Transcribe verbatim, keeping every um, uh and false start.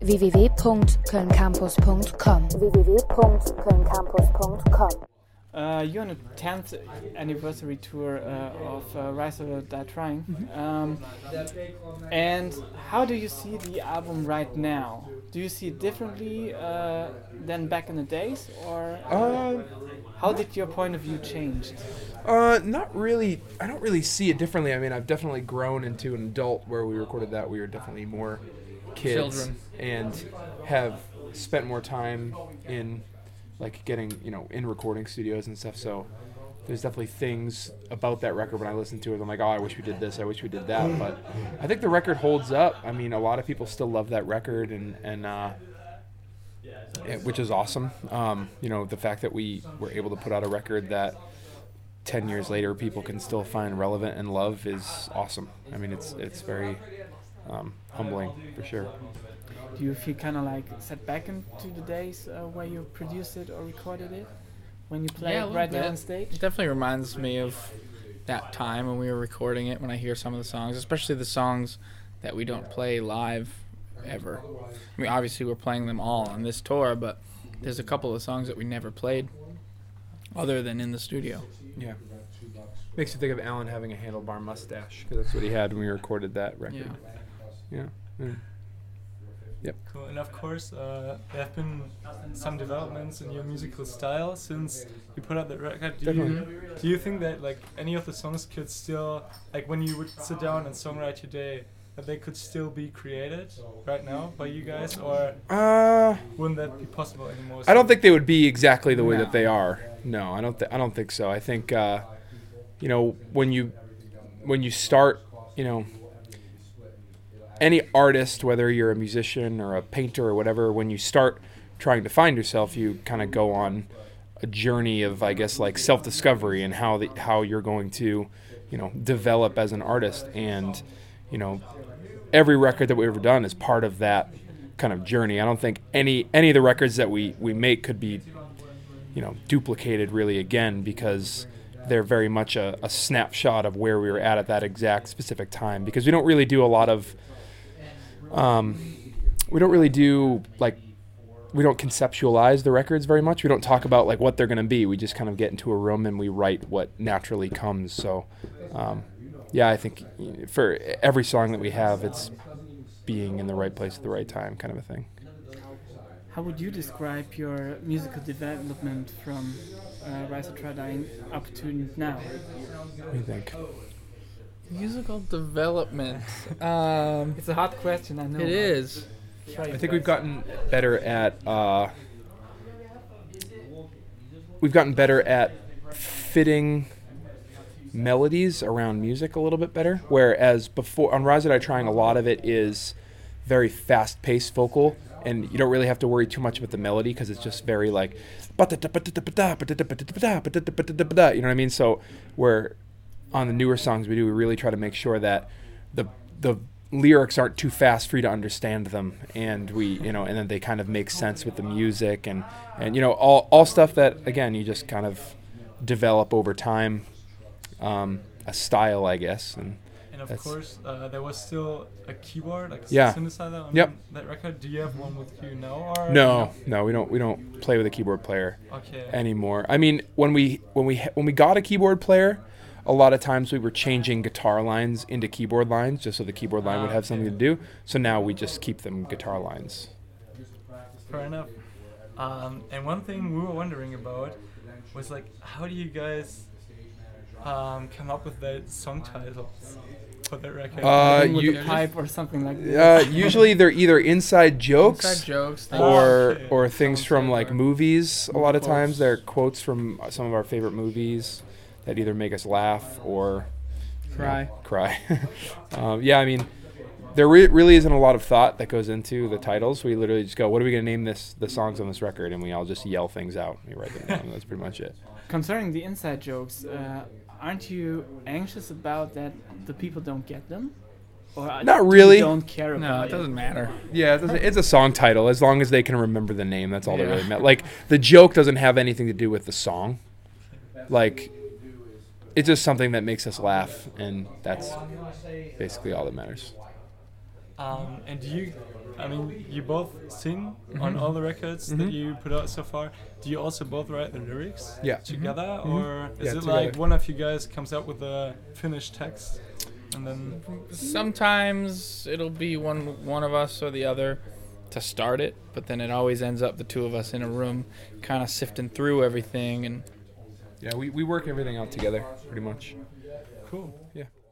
w w w punkt köln campus punkt com w w w punkt köln campus punkt com. Uh, you're on a tenth anniversary tour uh, of uh, Rise or Die Trying. Mm-hmm. Um, and how do you see the album right now? Do you see it differently uh, than back in the days? Or uh, how did your point of view change? Uh, not really. I don't really see it differently. I mean, I've definitely grown into an adult. Where we recorded that, we were definitely more kids. Children. And have spent more time in... like getting, you know, in recording studios and stuff. So there's definitely things about that record when I listen to it, I'm like, oh, I wish we did this, I wish we did that. But I think the record holds up. I mean, a lot of people still love that record, and, and uh, it, which is awesome. Um, you know, the fact that we were able to put out a record that ten years later people can still find relevant and love is awesome. I mean, it's it's very um, humbling, for sure. Do you feel kind of like set back into the days uh, where you produced it or recorded it when you play yeah, it right bit. there on stage? It definitely reminds me of that time when we were recording it, when I hear some of the songs, especially the songs that we don't play live ever. I mean, obviously we're playing them all on this tour, but there's a couple of songs that we never played other than in the studio. Yeah. Makes you think of Alan having a handlebar mustache, because that's what he had when we recorded that record. Yeah. Yeah. yeah. Yep. Cool. And of course, uh, there have been some developments in your musical style since you put out that record. Do you, do you think that like any of the songs could still, like when you would sit down and songwrite today, that they could still be created right now by you guys, or uh, wouldn't that be possible anymore? I don't think they would be exactly the way no. that they are. No, I don't. Th- I don't think so. I think uh, you know when you when you start, you know. Any artist, whether you're a musician or a painter or whatever, when you start trying to find yourself, you kind of go on a journey of, I guess, like self-discovery and how the, how you're going to, you know, develop as an artist. And, you know, every record that we've ever done is part of that kind of journey. I don't think any any of the records that we, we make could be, you know, duplicated really again, because they're very much a, a snapshot of where we were at at that exact specific time. Because we don't really do a lot of Um, we don't really do, like, we don't conceptualize the records very much. We don't talk about, like, what they're going to be. We just kind of get into a room and we write what naturally comes. So, um, yeah, I think for every song that we have, it's being in the right place at the right time kind of a thing. How would you describe your musical development from uh, Rise or Die Trying up to now? What do you think? Musical development. Um, it's a hard question, I know. It is. I think we've gotten better at uh, we've gotten better at fitting melodies around music a little bit better. Whereas before on Rise or Die Trying, a lot of it is very fast-paced vocal, and you don't really have to worry too much about the melody because it's just very like, you know what I mean? So where on the newer songs we do, we really try to make sure that the the lyrics aren't too fast for you to understand them, and we, you know, and then they kind of make sense with the music, and, and you know, all all stuff that, again, you just kind of develop over time, um, a style, I guess. And, and of course, uh, there was still a keyboard, like a yeah. synthesizer on yep. that record. Do you have one with you now? Or no, no, no, we don't. We don't play with a keyboard player okay. anymore. I mean, when we when we when we got a keyboard player, a lot of times we were changing guitar lines into keyboard lines just so the keyboard line would have something to do. So now we just keep them guitar lines. Fair enough. Um, and one thing we were wondering about was, like, how do you guys um, come up with the song titles for that record? Uh, with you, a pipe or something like that. Uh, usually they're either inside jokes, inside jokes or oh, okay. or things from like movies. A lot of times they're quotes from some of our favorite movies that either make us laugh or cry. You know, cry. um, yeah, I mean, there re- really isn't a lot of thought that goes into the titles. We literally just go, what are we going to name this the songs on this record? And we all just yell things out. We write them down. That's pretty much it. Concerning the inside jokes, uh, aren't you anxious about that the people don't get them? Or Not really. You don't care about No, it doesn't matter. Yeah, it doesn't, it's a song title. As long as they can remember the name, that's all Yeah. that really matters. Like, the joke doesn't have anything to do with the song. Like, it's just something that makes us laugh, and that's basically all that matters. Um, and do you, I mean, you both sing Mm-hmm. on all the records that you put out so far. Do you also both write the lyrics Yeah. together, Mhm. or is Yeah, it like together. one of you guys comes up with a finished text, and then Sometimes it'll be one one of us or the other to start it, but then it always ends up the two of us in a room, kind of sifting through everything and. Yeah, we, we work everything out together pretty much. cool. Yeah.